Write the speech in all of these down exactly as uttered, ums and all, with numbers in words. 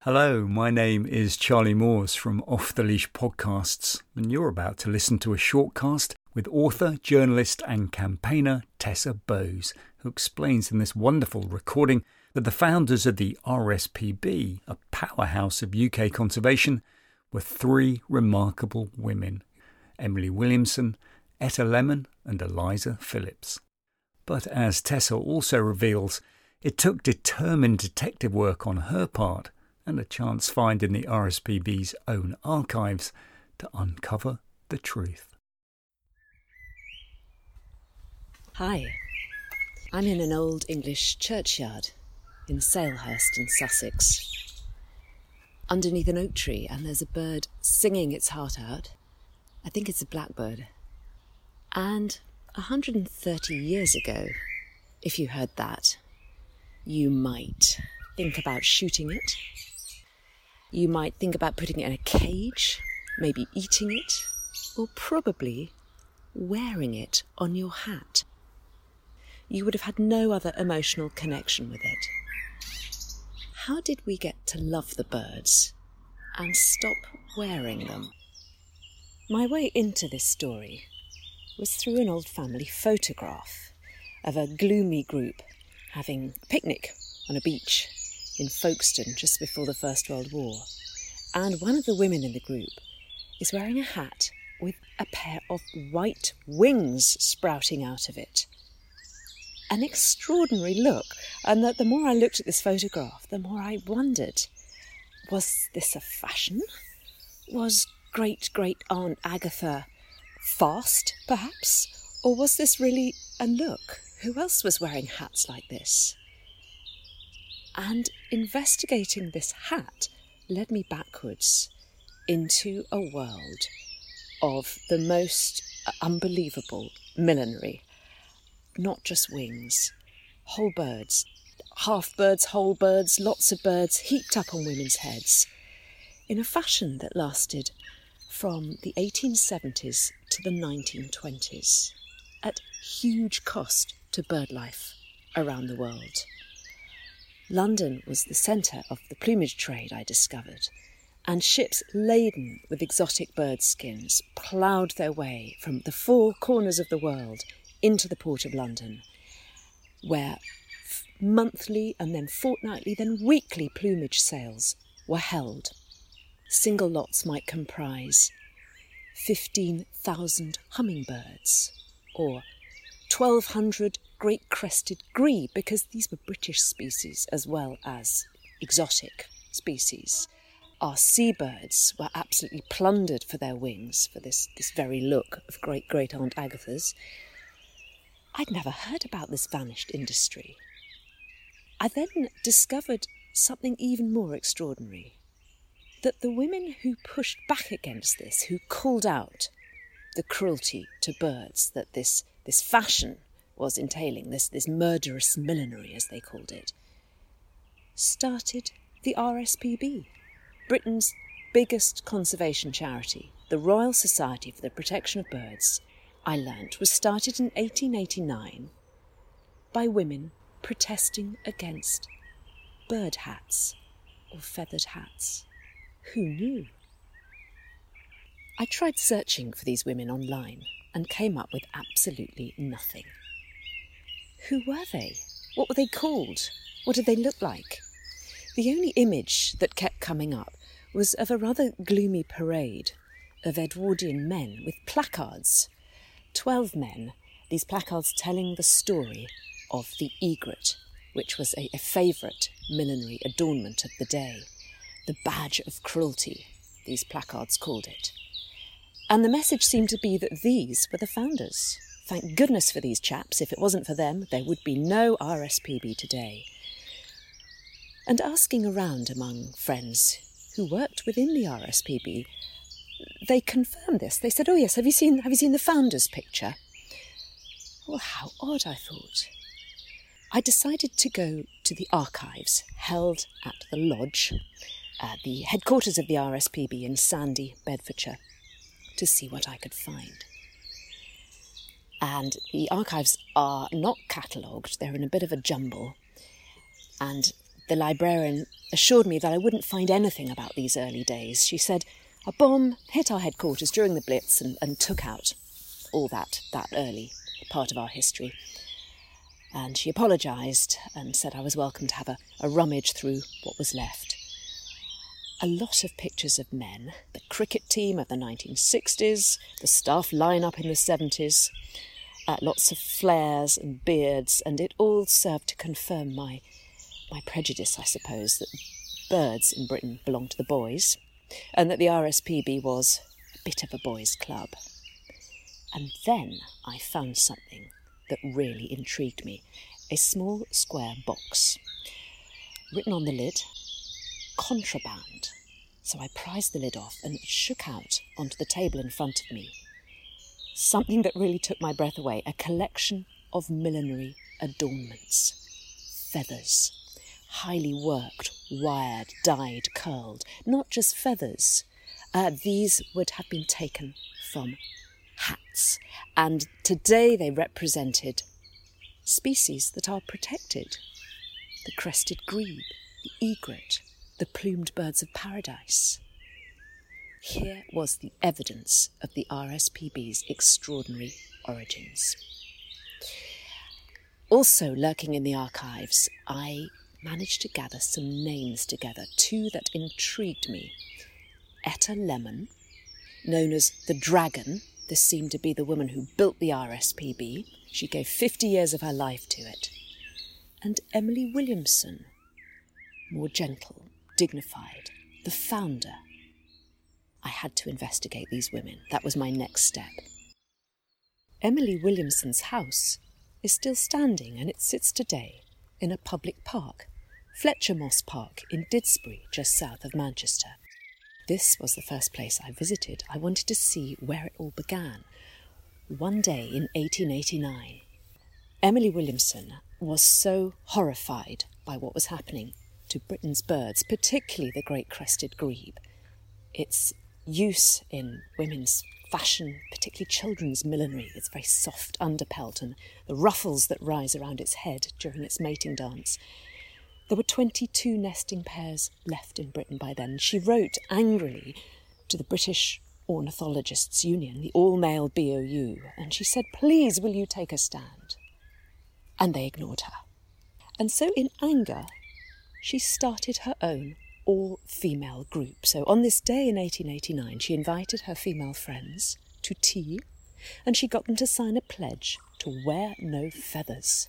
Hello, my name is Charlie Moores from Off the Leash Podcasts, and you're about to listen to a shortcast with author, journalist and campaigner Tessa Bowes, who explains in this wonderful recording that the founders of the R S P B, a powerhouse of U K conservation, were three remarkable women: Emily Williamson, Etta Lemon and Eliza Phillips. But as Tessa also reveals, it took determined detective work on her part and a chance find in the R S P B's own archives to uncover the truth. Hi, I'm in an old English churchyard in Salehurst in Sussex, underneath an oak tree, and there's a bird singing its heart out. I think it's a blackbird. And one hundred thirty years ago, if you heard that, you might think about shooting it. You might think about putting it in a cage, maybe eating it, or probably wearing it on your hat. You would have had no other emotional connection with it. How did we get to love the birds and stop wearing them? My way into this story was through an old family photograph of a gloomy group having a picnic on a beach in Folkestone just before the First World War. And one of the women in the group is wearing a hat with a pair of white wings sprouting out of it. An extraordinary look, and that the more I looked at this photograph, the more I wondered, was this a fashion? Was great-great-aunt Agatha fast, perhaps? Or was this really a look? Who else was wearing hats like this? And investigating this hat led me backwards into a world of the most unbelievable millinery. Not just wings, whole birds, half birds, whole birds, lots of birds heaped up on women's heads, in a fashion that lasted from the eighteen seventies to the nineteen twenties, at huge cost to bird life around the world. London was the centre of the plumage trade, I discovered, and ships laden with exotic bird skins ploughed their way from the four corners of the world into the Port of London, where f- monthly and then fortnightly, then weekly plumage sales were held. Single lots might comprise fifteen thousand hummingbirds or twelve hundred great-crested grebe, because these were British species as well as exotic species. Our seabirds were absolutely plundered for their wings, for this, this very look of great-great-aunt Agatha's. I'd never heard about this vanished industry. I then discovered something even more extraordinary, that the women who pushed back against this, who called out the cruelty to birds that this, this fashion was entailing, this, this murderous millinery, as they called it, started the R S P B, Britain's biggest conservation charity. The Royal Society for the Protection of Birds, I learnt, was started in eighteen eighty-nine by women protesting against bird hats or feathered hats. Who knew? I tried searching for these women online and came up with absolutely nothing. Who were they? What were they called? What did they look like? The only image that kept coming up was of a rather gloomy parade of Edwardian men with placards. Twelve men, these placards telling the story of the egret, which was a, a favourite millinery adornment of the day. The badge of cruelty, these placards called it. And the message seemed to be that these were the founders. Thank goodness for these chaps. If it wasn't for them, there would be no R S P B today. And asking around among friends who worked within the R S P B, they confirmed this. They said, "Oh yes, have you seen have you seen the founders' picture?" Well, how odd, I thought. I decided to go to the archives held at the Lodge, uh, the headquarters of the R S P B in Sandy, Bedfordshire, to see what I could find. And the archives are not catalogued, they're in a bit of a jumble. And the librarian assured me that I wouldn't find anything about these early days. She said a bomb hit our headquarters during the Blitz and, and took out all that, that early part of our history. And she apologised and said I was welcome to have a, a rummage through what was left. A lot of pictures of men, the cricket team of the nineteen sixties, the staff line-up in the seventies, uh, lots of flares and beards, and it all served to confirm my my prejudice, I suppose, that birds in Britain belonged to the boys, and that the R S P B was a bit of a boys' club. And then I found something that really intrigued me. A small square box. Written on the lid, contraband. So I prized the lid off and shook out onto the table in front of me something that really took my breath away, a collection of millinery adornments. Feathers. Highly worked, wired, dyed, curled. Not just feathers. Uh, these would have been taken from hats, and today they represented species that are protected. The crested grebe, the egret, the plumed birds of paradise. Here was the evidence of the R S P B's extraordinary origins. Also lurking in the archives, I managed to gather some names together, two that intrigued me. Etta Lemon, known as the Dragon. This seemed to be the woman who built the R S P B. She gave fifty years of her life to it. And Emily Williamson, more gentle, dignified, the founder. I had to investigate these women. That was my next step. Emily Williamson's house is still standing, and it sits today in a public park, Fletcher Moss Park in Didsbury, just south of Manchester. This was the first place I visited. I wanted to see where it all began. One day in eighteen eighty-nine, Emily Williamson was so horrified by what was happening to Britain's birds, particularly the great crested grebe. Its use in women's fashion, particularly children's millinery, its very soft underpelt and the ruffles that rise around its head during its mating dance. There were twenty-two nesting pairs left in Britain by then. She wrote angrily to the British Ornithologists' Union, the all-male B O U, and she said, "Please, will you take a stand?" And they ignored her. And so in anger, she started her own all-female group. So on this day in eighteen eighty-nine, she invited her female friends to tea, and she got them to sign a pledge to wear no feathers.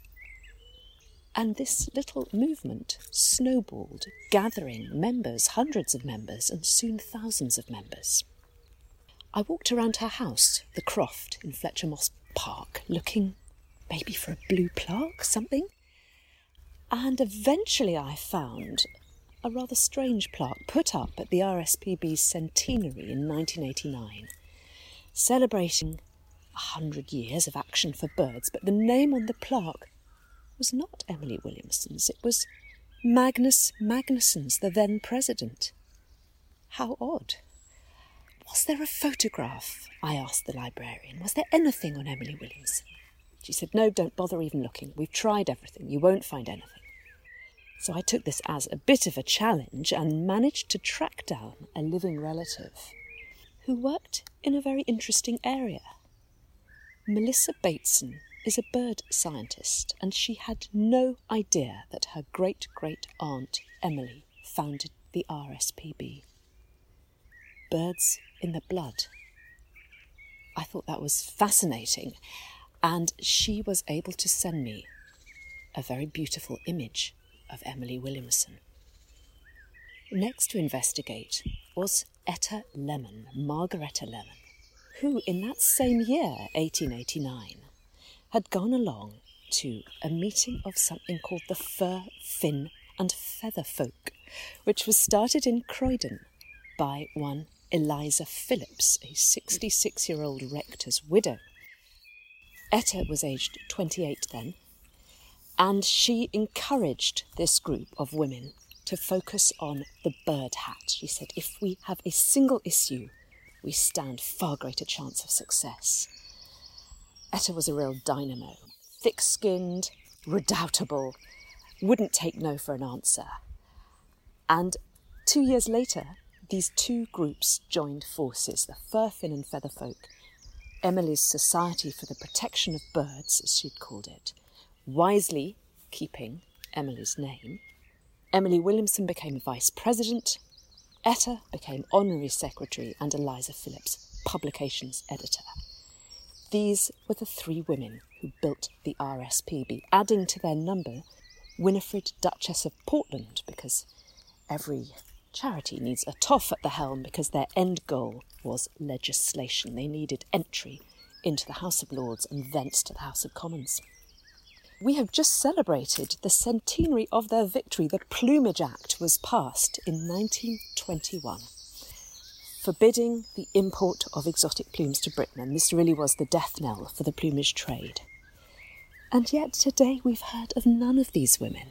And this little movement snowballed, gathering members, hundreds of members, and soon thousands of members. I walked around her house, the Croft in Fletcher Moss Park, looking maybe for a blue plaque, something. And eventually I found a rather strange plaque put up at the R S P B's centenary in nineteen eighty-nine, celebrating a hundred years of action for birds, but the name on the plaque was not Emily Williamson's, it was Magnus Magnusson's, the then president. How odd. Was there a photograph? I asked the librarian. Was there anything on Emily Williamson? She said, "No, don't bother even looking. We've tried everything. You won't find anything." So I took this as a bit of a challenge and managed to track down a living relative who worked in a very interesting area. Melissa Bateson is a bird scientist, and she had no idea that her great-great-aunt Emily founded the R S P B. Birds in the blood. I thought that was fascinating, and she was able to send me a very beautiful image of Emily Williamson. Next to investigate was Etta Lemon, Margaretta Lemon, who in that same year, eighteen eighty-nine, had gone along to a meeting of something called the Fur, Fin and Feather Folk, which was started in Croydon by one Eliza Phillips, a sixty-six-year-old rector's widow. Etta was aged twenty-eight then, and she encouraged this group of women to focus on the bird hat. She said, if we have a single issue, we stand far greater chance of success. Etta was a real dynamo, thick-skinned, redoubtable, wouldn't take no for an answer. And two years later, these two groups joined forces, the Fur Fin and Feather Folk, Emily's Society for the Protection of Birds, as she'd called it, wisely keeping Emily's name. Emily Williamson became vice president, Etta became honorary secretary, and Eliza Phillips, publications editor. These were the three women who built the R S P B, adding to their number Winifred, Duchess of Portland, because every charity needs a toff at the helm, because their end goal was legislation. They needed entry into the House of Lords and thence to the House of Commons. We have just celebrated the centenary of their victory. The Plumage Act was passed in nineteen twenty-one, forbidding the import of exotic plumes to Britain, and this really was the death knell for the plumage trade. And yet today we've heard of none of these women.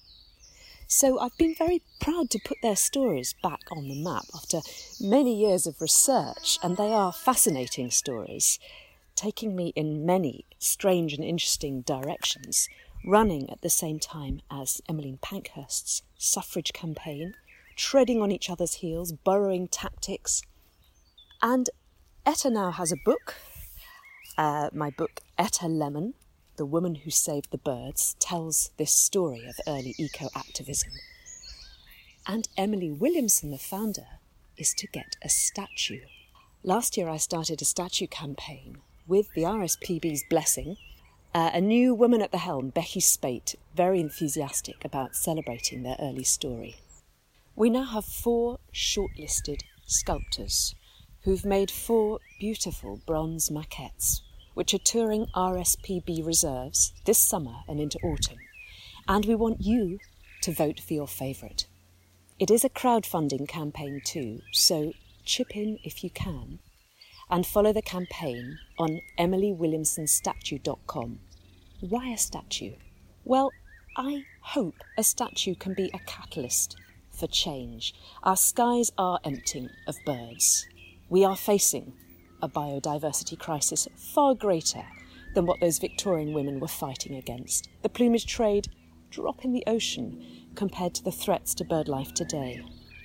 So I've been very proud to put their stories back on the map after many years of research, and they are fascinating stories, taking me in many strange and interesting directions, running at the same time as Emmeline Pankhurst's suffrage campaign, treading on each other's heels, borrowing tactics. And Etta now has a book, uh, my book Etta Lemon, The Woman Who Saved the Birds, tells this story of early eco-activism. And Emily Williamson, the founder, is to get a statue. Last year I started a statue campaign with the R S P B's blessing. Uh, a new woman at the helm, Becky Spate, very enthusiastic about celebrating their early story. We now have four shortlisted sculptors who've made four beautiful bronze maquettes, which are touring R S P B reserves this summer and into autumn. And we want you to vote for your favourite. It is a crowdfunding campaign too, so chip in if you can, and follow the campaign on emily williamson statue dot com. Why a statue? Well, I hope a statue can be a catalyst for change. Our skies are emptying of birds. We are facing a biodiversity crisis far greater than what those Victorian women were fighting against. The plumage trade, drop in the ocean compared to the threats to bird life today.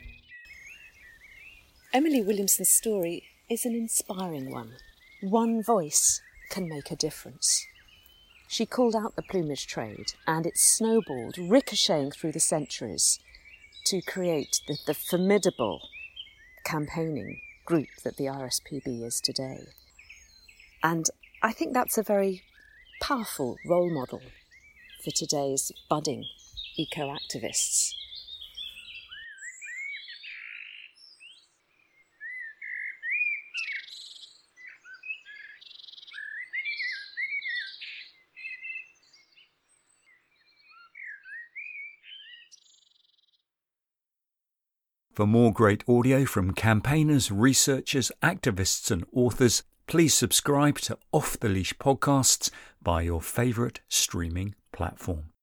Emily Williamson's story is an inspiring one. One voice can make a difference. She called out the plumage trade, and it snowballed, ricocheting through the centuries to create the, the formidable campaigning group that the R S P B is today. And I think that's a very powerful role model for today's budding eco-activists. For more great audio from campaigners, researchers, activists and authors, please subscribe to Off the Leash podcasts via your favourite streaming platform.